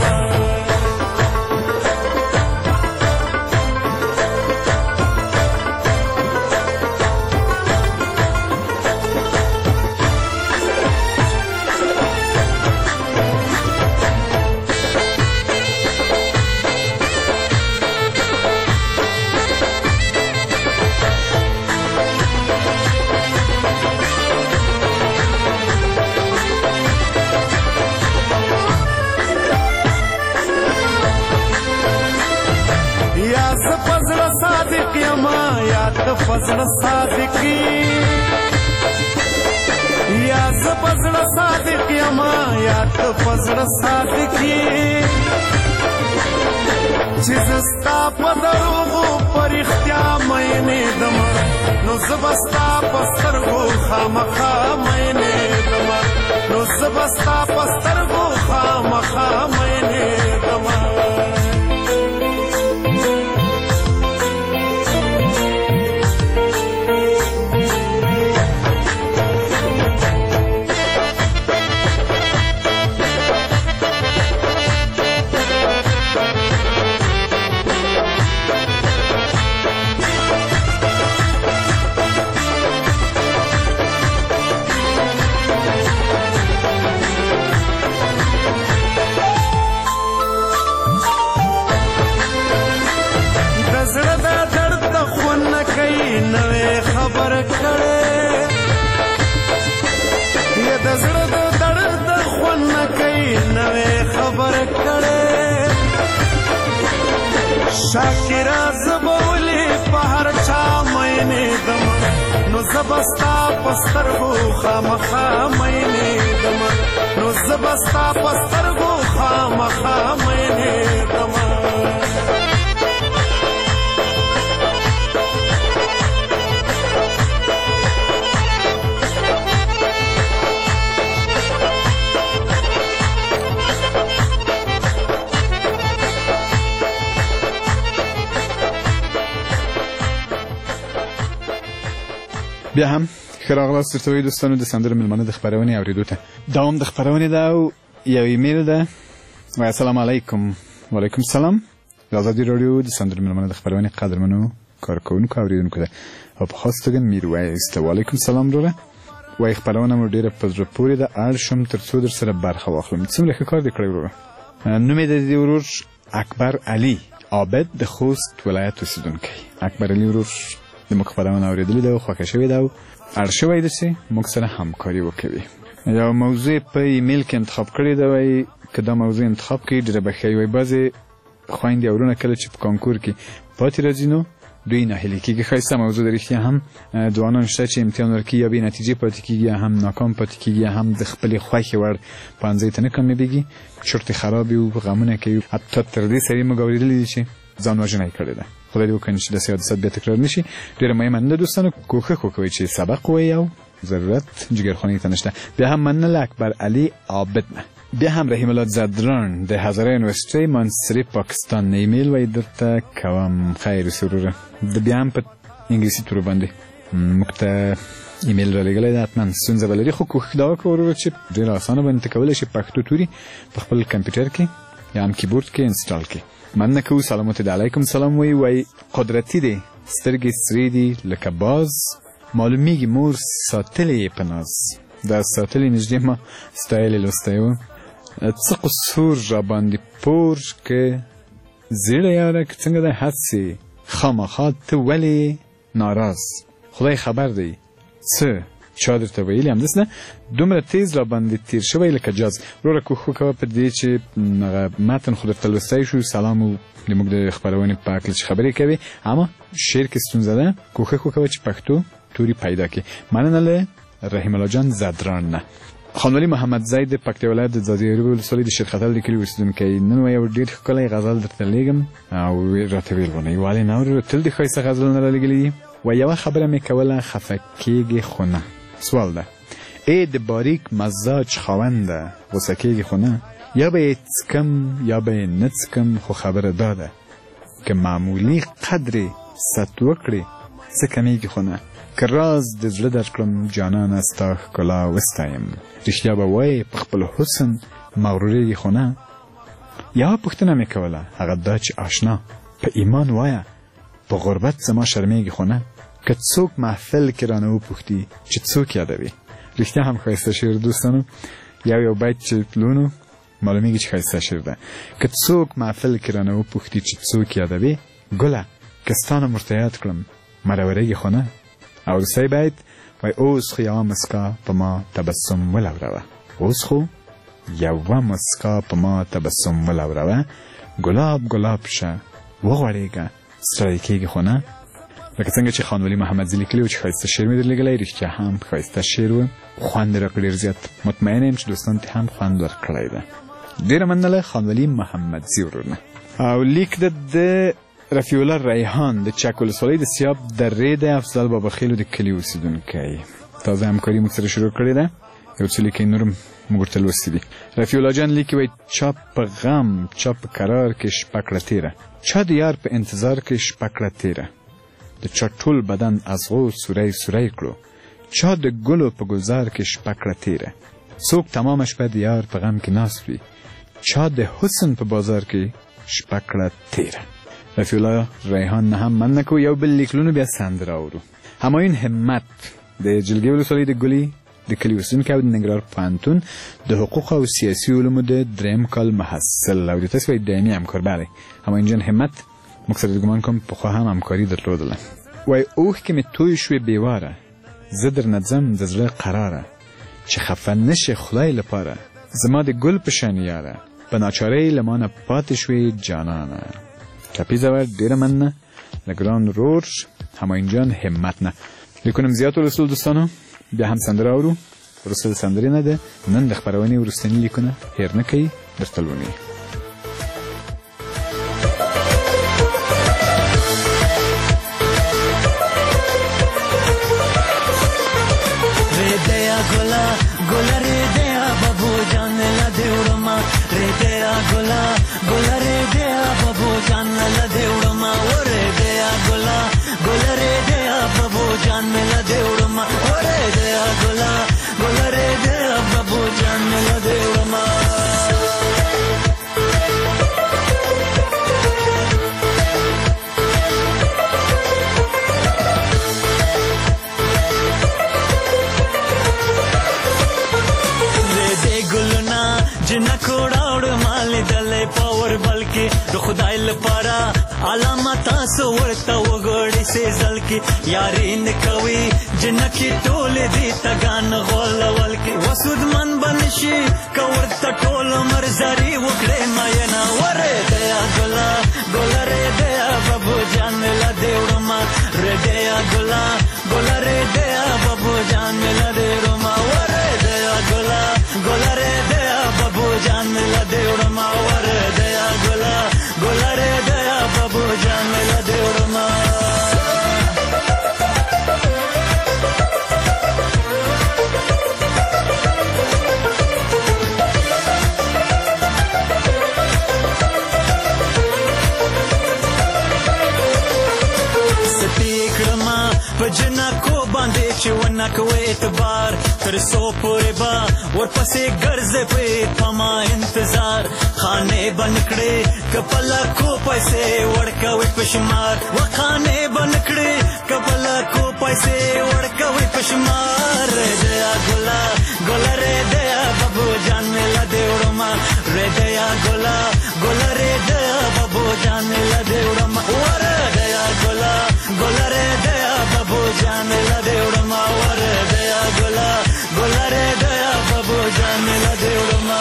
پزړه صادق یا زه پزړه صادق یم یا ته پزړه صادق چې زه ستا په دروغو په رښتیا مینېدم نو زه به ستا په سترګو خامخا مینېدم نو زه به ستا په سترګو خامخا مینېدم شاکرا زبولی په هر چا مینېدم نو زه به ستا په سترګو خامخا مینېدم نو زه به ستا په سترګو خامخا مینېدم بیا هم ښه راغلاست درته وایو دوستانو د سندرو مېلمانه د خپرونې اورېدو ته دوام د خپرونې ده او یو ایمیل ده وایي السلام علیکم وعلیکم السلام د ازادي راډیو د سندرو مېلمانه د خپرونې قدرمنو کارکوونکو اورېدونکو ده او په خاص توګه میرویس ته وعلیکم السلام وروره وایي خپرونه مو ډېره په زړه پورې ده اړ شم تر څو در سره برخه واخلم څومره ښه کار دې کړی وروره نوم یې د دې ورور اکبر علي عابد د خوست ولایت اوسېدونکی اکبر علي ورور د موږ خپرونه اورېدلې ده او خوښه شوې ده او اړ شوی ده چې موږ سره همکاري وکوي یو موضوع په ایمیل کې انتخاب کړې ده وایي که دا موضوع انتخاب کړي ډېره به ښه وي بعضې خویندې او وروڼه کله چې په کانکور کې پاتې راځي نو دوی ناهیلي کېږي ښایسته موضوع د رښتیا هم ځوانان شته چې امتحان ورکوي یا بې نتیجې پاتې کېږي یا هم ناکام پاتې کېږي یا هم د خپلې خوښې وړ پوهنځۍ ته نه کامیابېږي چرتې خراب وي غمونه کوي حتی تر دې سړي موږ اورېدلي دي چې ځان وژنه یې کړې ده خدای دې وکړي چې داسې حادثات بیا تکرار نه شي ډېره مهمه نه ده دوستانو کوښښ وکوئ چې سبق ووایئ او ضرورت جګرخوانۍ ته نشته بیا هم مننه له اکبر علي عابد نه بیا هم رحیم الله زدران د هزاره یونیورسټۍ مانچستري پاکستان نه ایمیل وایي درته کوم خیر اوسې وروره د بیا هم په انګلیسي تورو باندې موږ ته ایمیل را لېږلی ده حتما ستونزه به لري خو کوښښ دا وکړه وروره چې ډېره اسانه باندې ته کولی شي پښتو توري په خپل کمپیوټر کې یا هم کیبورډ کې انسټال کړي مننه کوو سلامات دی علیکم سلام وایي وایي قدرتي دی سترګې سرې دي لکه باز معلومیږي مور ساتلې یې په ناز دا ساتلې نږدې ما ستایلې لوستی و څه قصور را باندې پور که زیړه یاره که څنګه دی هسې خامخا ته ولې ناراض خدای خبر دی څه چا درته ویلي همداسې نه دومره تیز را باندې تیر شوی لکه جاز وروره کوښښ وکوه په دې چې متن خو درته لوستی شو سلام و زموږ د خپرونې په هکله چې خبرې کوي اما شعر کې ستونزه ده کوښښ وکوه چې پښتو توري پیدا کړي مننه له رحیم الله جان زدران نه خانوالي محمد زید د پکتیا ولایت د ځاځي ولسوالۍ د شیرخطل د کلي اوسېدونکی نن یو ډېر ښکلی غزل درته لیږم او راته ویل ونه ولې نه وروره تل دې ښایسته غزلونه رالیږلي دي و یوه خبره مې کوله خفه کېږې خو نه سوال ده ای د باریک مزاج خاونده غوسه کېږي خو نه یا به یې څکم یا به یې نه څکم خو خبره دا ده که معمولي قدرې ست وکړې څه کمیږي خو نه که راز د زړه درکړم جانانه ستا ښکلا وستایم رښتیا به وایې په خپل حسن مغرورېږي خو نه یوه پوښتنه مې کوله هغه دا چې اشنا په ایمان وایه په غربت زما شرمېږي خو نه که څوک محفل کې رانه وپوښتي چې څوک یادوي رښتیا هم ښایسته شعر دوستانو یو یو بیت چې تلونو معلومیږي چې ښایسته شعر ده که څوک محفل کې رانه وپوښتي چې څوک یادوي ګله که ستا نه ورته یاد کړم مرورېږي خو نه او وروستی بیت وایي اوس خو یوه مسکا په ما تبسم ولوروه اوس خو یوه مسکا په ما تبسم ولوروه ګلاب ګلاب شه وغوړېږه ستړی کېږي خو نه لکه څنګه چې خانولي محمد زی لیکلي و چې ښایسته شعر مې درلېږلی رښتیا هم ښایسته شعر و خوند یې راکړ ډېر زیات مطمئن یم چې دوستانو ته هم خوند ورکړی ده ډېره مننه خانولي محمد زی ورونه او لیک د د رفیع الله ریحان د چک ولسوالۍ د سیاب درې د افضل باباخیلو د کلي اوسېدونکی تازه همکاري موږ سره شروع کړې ده یو څه لیکې نور هم موږ ورته لوستي دي رفیع الله جان لیکي وایي چا په غم چا په قرار کې شپه کړه تېره چا د یار په انتظار کې شپه کړه تېره د چا ټول بدن از غو سوری سوری کړو چا د ګلو په ګلزار کې شپه کړه تېره څوک تمامه شپه د یار په غم کې ناست وي چا د حسن په بازار کې شپه کړه تېره رفیع الله ریحان نه هم مننه کوو یو بل لیکلونو بیا سندره اورو همایون همت د جلگې ولسوالۍ د ګلي د کلي اوسېدونکی او د ننګرهار پوهنتون د حقوق او سیاسي علومو د دریم کال محصل او د تاسې وایي دایمي همکار بله همایون جان همت موږ سره ګمان کوم پخوا هم همکاري درلودله وایي اوښکې مې توی شوې بېواره زه درنه ځم د زړه قراره چې خفه نشې خدای لپاره زما د ګل په شان یاره په ناچارۍ له ما نه پاتې شوې جانانه کپیزه ور ډېره مننه له ګران ورور همایون جان همت نه لیکونم زیات ورسول دوستانو بیا هم سندره اورو وروسته د سندرې نه ده نن د خپرونې وروستني لیکونه هېر نه کوي درته لولي خدای لپاره علامه تاسو ورته وګورئ سېزل کې یاري نه کوي جنکې ټولې دي تګان غولول کې وسودمن به نشي که ورته ټول عمر زري وکړې مینه ورېدیا ګله ګله رېدیا ببو جان مله دې وړمه رېدیا ګله ګله رېدیا ببو جان مله دې وړمه ورېدیا ګله ګله رېدیا ببو جان مله دې وړمه ورېدیا ګله ګلره دیا بابو جان مله دې وړمه سپی کړما په جنکو باندې چې ونه کوې اعتبار تر څو پورې به ورپسې ګرځې په پما انتظار خانې بند کړې که په لکو پیسې ورکوې په شمار و خانې بند کړې که په لکو پیسې ورکوې په شمار رېدیا ګله ګله رېدیا بابو جان مله دې وړمه رېدیا ګله ګله رېدیا بابو جان مله دې وړمه ورېدیا ګله ګله رېدیا بابو جان مله دې وړمه ورېدیا ګله ګله رېدیا بابو جان مله دې وړمه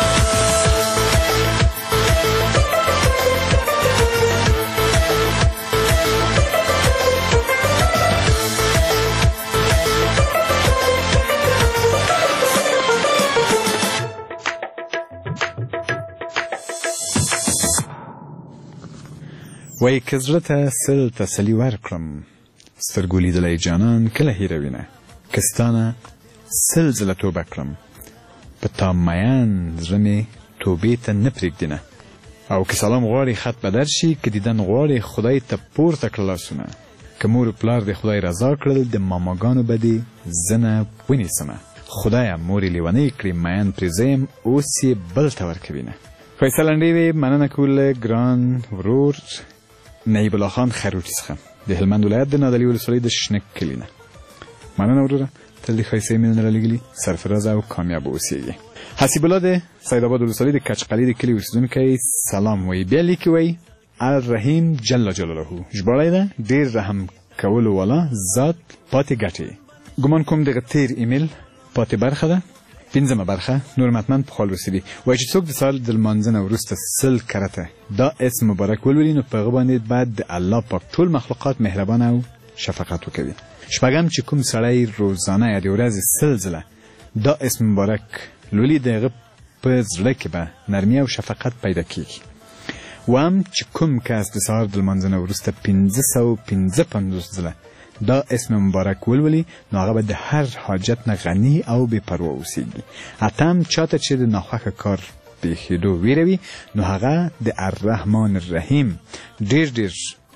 وایي که زړه ته سل تسلي ورکړم سترګو لیدلی جانان کله هېروینه که ستا نه سل ځله توبه کړم په تا مین زړه مې توبې ته نه پرېږدینه او که سلام غواړې خط به درشي که دیدن غواړې خدای ته پورته کړه لاسونه که مور پلار د خدای رضا کړل د ماماګانو به دې زه نه ونیسمه خدایه مورې لیونۍ کړې مین پرې زه یم اوس یې بل ته ورکوینه ښایسته لنډۍ وې مننه کوو له ګران ورور نهیب الله خان خروټي څخه د هلمند ولایت د نادعلي ولسوالۍ د شنک کلي نه مننه وروره تل دې ښایسته ایمیلونه رالیږلي سرفراز او کامیاب اوسېږي حسیب الله د سیدآباد ولسوالۍ د کچقلي د کلي اوسېدونکی سلام وایي بیا لیکي وایي الرحیم جل جلاله ژباړی ده ډېر رحم کولو والا ذات پاتې ګټې ګمان کوم دغه تیر ایمیل پاتې برخه ده پنځمه برخه نور متمن په خال رسیدي وایي چې څوک د سهار د لمانځه نه وروسته سل کرته دا اسم مبارک ولولي نو په هغه باندې باید د الله پاک ټول مخلوقات مهربان او شفقت وکوي. شپږم چې کوم سړی روزانه یا د ورځې سل ځله دا اسم مبارک لولي د هغه په زړه کې به نرمي او شفقت پیدا کیږي. اووم چې کوم کس د سهار د لمانځه نه وروسته پنځه سوه پنځه پنځوس ځله دا اسم مبارک ولولي نو هغه به د هر حاجت نه غني او بې پروا اوسیږي. اتم چاته چې د ناخوښه کار پیښېدو ویروي نو هغه د الرحمن الرحیم ډېر ډېر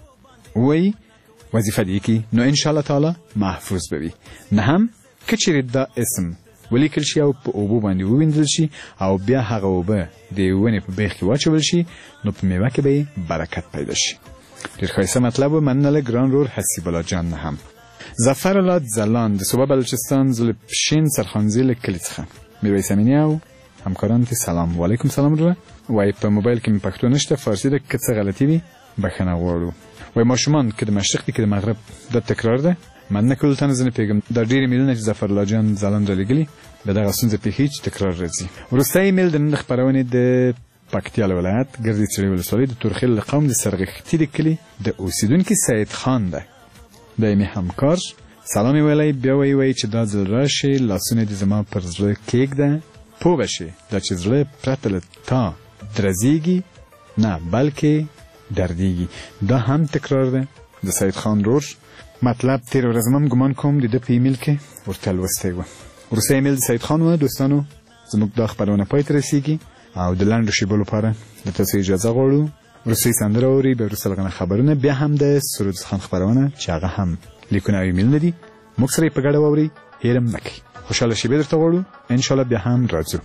وایي وظیفه دې کړي نو انشاءالله تعالی محفوظ به وي. نهم که چیرې دا اسم ولیکل شي او په اوبو باندې ووینځل شي او بیا هغه اوبه د ونې په بیخ کې واچول شي نو په میوه کې به برکت پیدا شي. ډېر ښایسته مطلب و. مننه ګران رور حسیب الله جان. نه هم ظفر الله ځلان د صوبه بلوچستان زلپشین سرخانزي له کلي څخه میرویس امینی او همکارانو ته سلام. وعلیکم سلام وروره. وایي په موبایل کې مې پښتو نشته، فارسي ده، که څه غلطي وي بښنه غواړو. وایي ماشومان که د مشرق دي که د مغرب دا تکرار ده. مننه کولو ته نه زه نه پوهېږم دا ډېرې میلونه چې ظفر الله جان ځلان رالیږلي د دغه ستونزه پېښېږي چې تکرار راځي. وروستی ایمیل د نن د خپرونې د پکتیا له ولایت ګردې څړې ولسوالۍ د تورخیل له قوم د سرغښتي د کلي د اوسېدونکي سید خان ده. دا یې مې همکار سلام یې ویلی. بیا وایي وایي چې دا ځل راشې لاسونه دې زما پر زړه کېږده پوه به شې دا چې زړه پرته له تا درزېږي نه بلکې دردېږي. دا هم تکرار ده د سید خان رور. مطلب تېره ورځ هم ګمان کوم د ده په ایمیل کې ورته لوستی و. وروستی ایمیل د سید خان و. دوستانو زموږ دا خپرونه پای ته رسېږي او د لنډو شیبو لپاره د تاسو اجازه غواړو وروستۍ سندره واورئ، بیا وروسته لږ خبرونه، بیا هم د سرود خان خپرونه چې هغه هم لیکونه او ایمیلونه دي موږ سره یې په ګډه واورئ. هېر هم نه کوئ. خوشحاله شیبې درته غواړو. انشاءالله بیا هم راځو.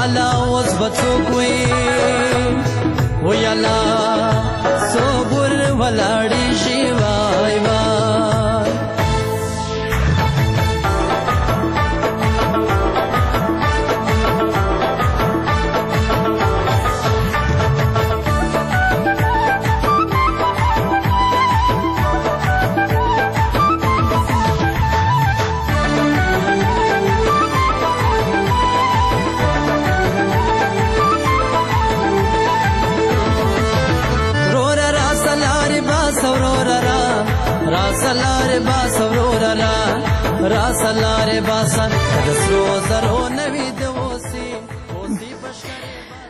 بڅوک وي و یا الله صبر را سلاره باسن د سرو زرو